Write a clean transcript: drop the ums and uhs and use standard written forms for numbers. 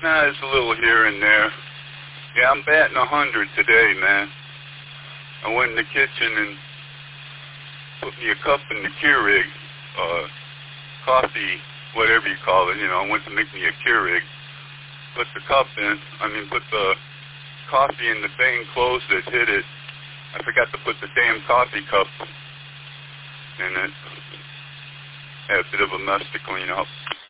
Nah, it's a little here and there. Yeah, I'm batting 100 today, man. I went in the kitchen and put me a cup in the Keurig, coffee, whatever you call it. You know, I went to make me a Keurig. Put the coffee in the thing, closed it, hit it. I forgot to put the damn coffee cup in it. Had a bit of a mess to clean up.